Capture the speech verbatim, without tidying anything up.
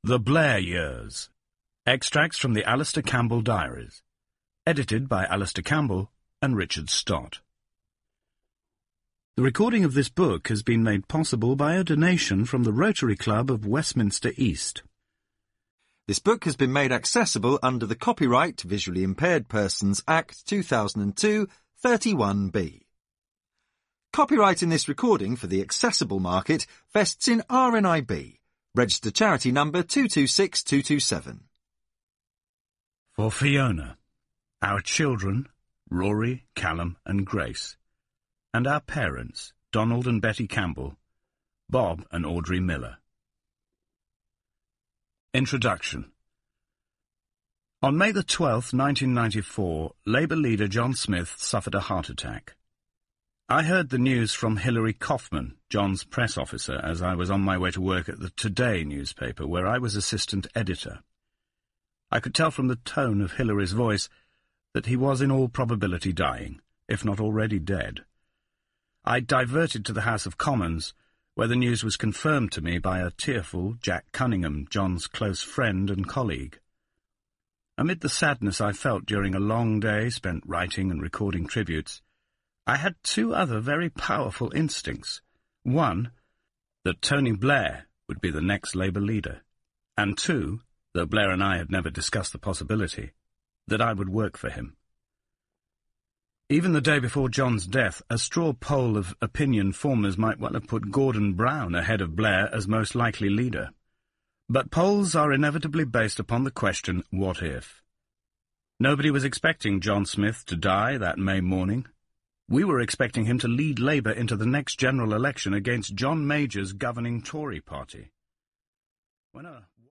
The Blair Years. Extracts from the Alistair Campbell Diaries. Edited by Alistair Campbell and Richard Stott. The recording of this book has been made possible by a donation from the Rotary Club of Westminster East. This book has been made accessible under the Copyright to Visually Impaired Persons Act two thousand two, thirty-one B. Copyright in this recording for the accessible market vests in R N I B, registered charity number two two six two two seven. For Fiona, our children, Rory, Callum and Grace, and our parents, Donald and Betty Campbell, Bob and Audrey Miller. Introduction. On May the twelfth, nineteen ninety-four, Labour leader John Smith suffered a heart attack. I heard the news from Hilary Kaufman, John's press officer, as I was on my way to work at the Today newspaper, where I was assistant editor. I could tell from the tone of Hilary's voice that he was in all probability dying, if not already dead. I diverted to the House of Commons, where the news was confirmed to me by a tearful Jack Cunningham, John's close friend and colleague. Amid the sadness I felt during a long day spent writing and recording tributes, I had two other very powerful instincts. One, that Tony Blair would be the next Labour leader, and two, though Blair and I had never discussed the possibility, that I would work for him. Even the day before John's death, a straw poll of opinion formers might well have put Gordon Brown ahead of Blair as most likely leader. But polls are inevitably based upon the question, what if? Nobody was expecting John Smith to die that May morning. We were expecting him to lead Labour into the next general election against John Major's governing Tory party. When a